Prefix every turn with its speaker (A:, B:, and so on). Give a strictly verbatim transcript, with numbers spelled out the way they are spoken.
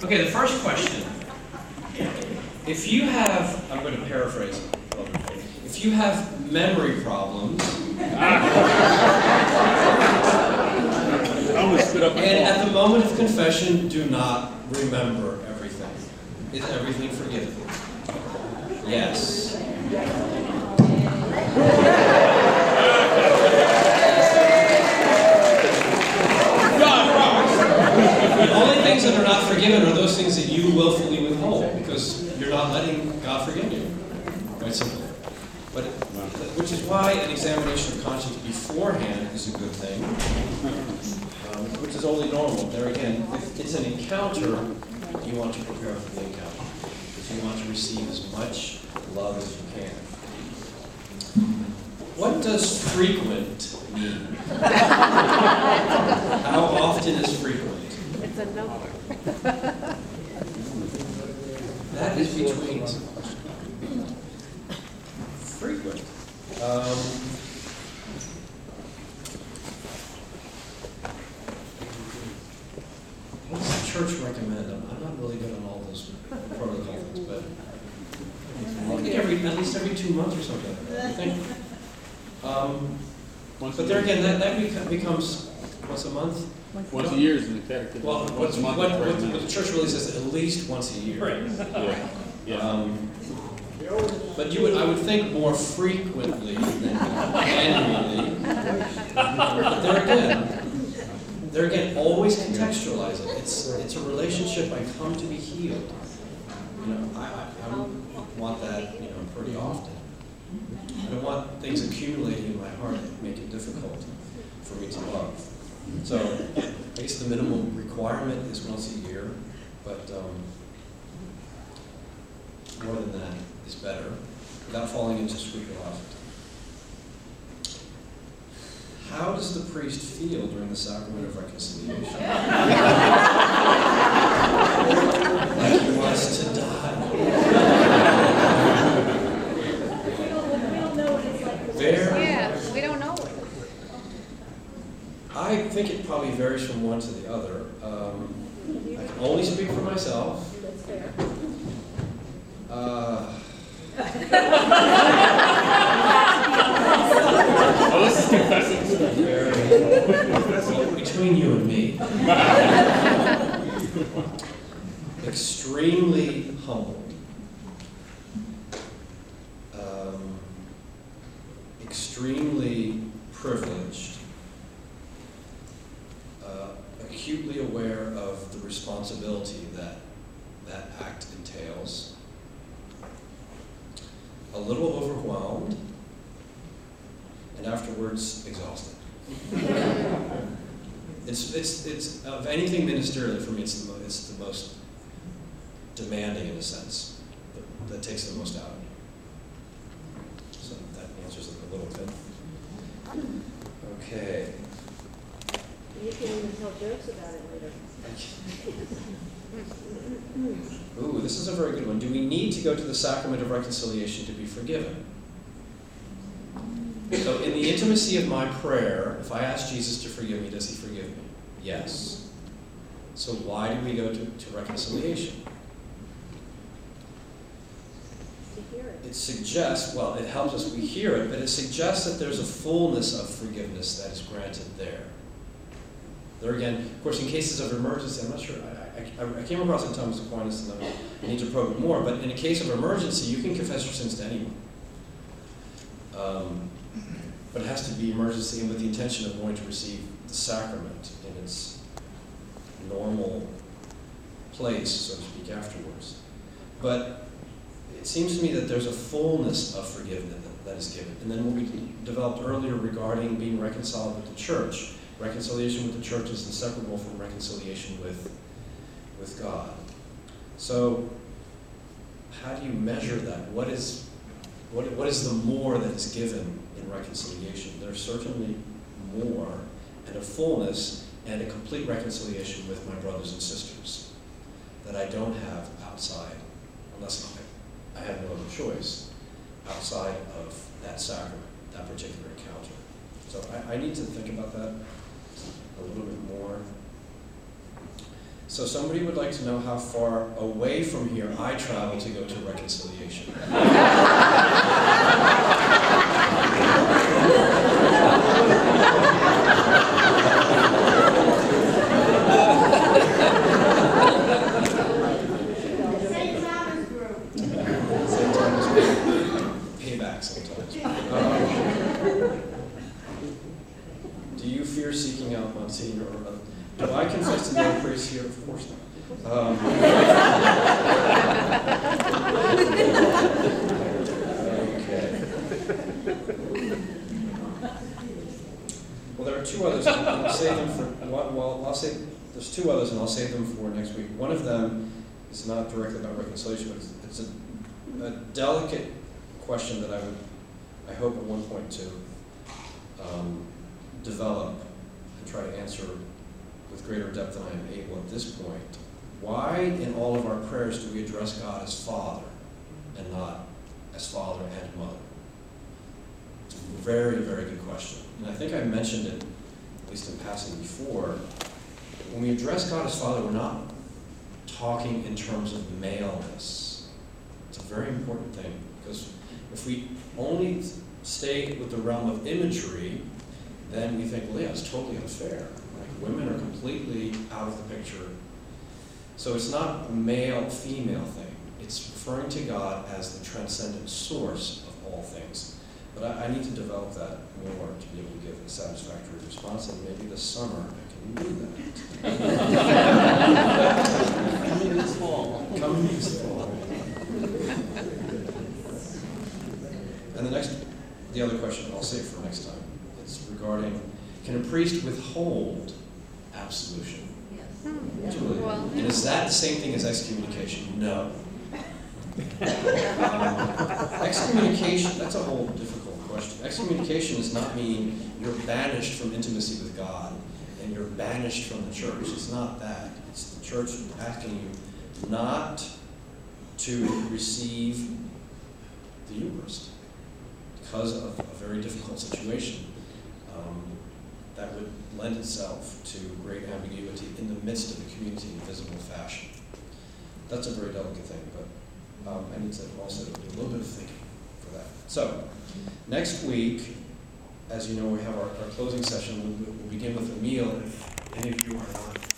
A: Okay, the first question. If you have, I'm going to paraphrase it. If you have memory problems, and at the moment of confession, do not remember everything. Is everything forgiven? Yes. The only things that are not forgiven are those things that you willfully withhold, because you're not letting God forgive you. Quite simply. But, which is why an examination of conscience beforehand is a good thing, um, which is only normal. There again, if it's an encounter, you want to prepare for the encounter, because you want to receive as much love as you can. What does frequent mean? How often is frequent?
B: It's a number.
A: That is between frequent. Um, what does the church recommend? I'm, I'm not really good on all those protocol things, but I think every, at least every two months or something. I think. Um, but there again, that, that beca- becomes once a month.
C: Once a year is in the catechism.
A: Well,
C: Once
A: what's,
C: a month
A: what,
C: is
A: what,
C: right
A: what
C: now.
A: the church really says at least once a year.
C: Right. Yeah. Yeah.
A: Um, but you would, I would think more frequently than annually. But there again, there again, always contextualize it. It's it's a relationship. I come to be healed. You know, I, I, I want that, you know, pretty often. I don't want things accumulating in my heart that make it difficult for me to love. So I guess the minimum requirement is once a year, but um, more than that is better, without falling into scrupulosity. How does the priest feel during the sacrament of reconciliation? Like he wants to die. Very.
B: Yeah, we don't know.
A: I think it probably varies from one to the other. Um, I can only speak for myself. Uh,
C: Oh, this is confessing.
A: very, well, between you and me. Extremely humbled. Um, extremely privileged. Uh, acutely aware of the responsibility that that act entails. A little overwhelmed, and afterwards exhausted. it's it's it's of anything ministerially for me. It's the mo- it's the most demanding in a sense that, that takes the most out of me. So that answers it a little bit. Okay.
D: You can even tell jokes about it later.
A: Ooh, this is a very good one. Do we need to go to the sacrament of reconciliation to be forgiven? So in the intimacy of my prayer, if I ask Jesus to forgive me, does he forgive me? Yes. So why do we go to, to reconciliation?
D: To hear it.
A: It suggests, well, it helps us, we hear it, but it suggests that there's a fullness of forgiveness that is granted there. There again, of course, in cases of emergency, I'm not sure, I, I, I came across in Thomas Aquinas, and I need to probe it more, but in a case of emergency, you can confess your sins to anyone. Um, but it has to be emergency and with the intention of going to receive the sacrament in its normal place, so to speak, afterwards. But it seems to me that there's a fullness of forgiveness that, that is given. And then what we developed earlier regarding being reconciled with the church, reconciliation with the church is inseparable from reconciliation with, with God. So how do you measure that? What is, what, what is the more that is given in reconciliation? There's certainly more and a fullness and a complete reconciliation with my brothers and sisters that I don't have outside, unless I, I have no other choice, outside of that sacrament, that particular encounter. So I, I need to think about that a little bit more. So somebody would like to know how far away from here I travel to go to reconciliation.
E: Saint Thomas Group.
A: Same time as payback sometimes. Um, do you fear seeking out Monsignor or other? Do I confess to the old priest here? Of course not. Um, okay. Well, there are two others. I'll save them for. Well, well, I'll say there's two others, and I'll save them for next week. One of them is not directly about reconciliation, but it's, it's a, a delicate question that I would, I hope, at one point to um, develop and try to answer with greater depth than I am able at this point. Why in all of our prayers do we address God as Father and not as Father and Mother? It's a very, very good question. And I think I mentioned it, at least in passing before. When we address God as Father, we're not talking in terms of maleness. It's a very important thing, because if we only stay with the realm of imagery, then we think, well, yeah, it's totally unfair. Women are completely out of the picture. So it's not a male-female thing. It's referring to God as the transcendent source of all things. But I, I need to develop that more to be able to give a satisfactory response, and maybe this summer I can do that.
C: Coming this fall.
A: Coming this fall. And the next, the other question I'll save for next time. It's regarding, can a priest withhold absolution?
B: Hmm.
A: Julie,
B: Well,
A: and is that the same thing as excommunication? No. um, excommunication, that's a whole difficult question. Excommunication does not mean you're banished from intimacy with God and you're banished from the church. It's not that. It's the church asking you not to receive the Eucharist because of a very difficult situation. Um, that would lend itself to great ambiguity in the midst of the community in visible fashion. That's a very delicate thing, but um, I need to also do a little bit of thinking for that. So, next week, as you know, we have our, our closing session. We'll, we'll begin with a meal. If any of you are not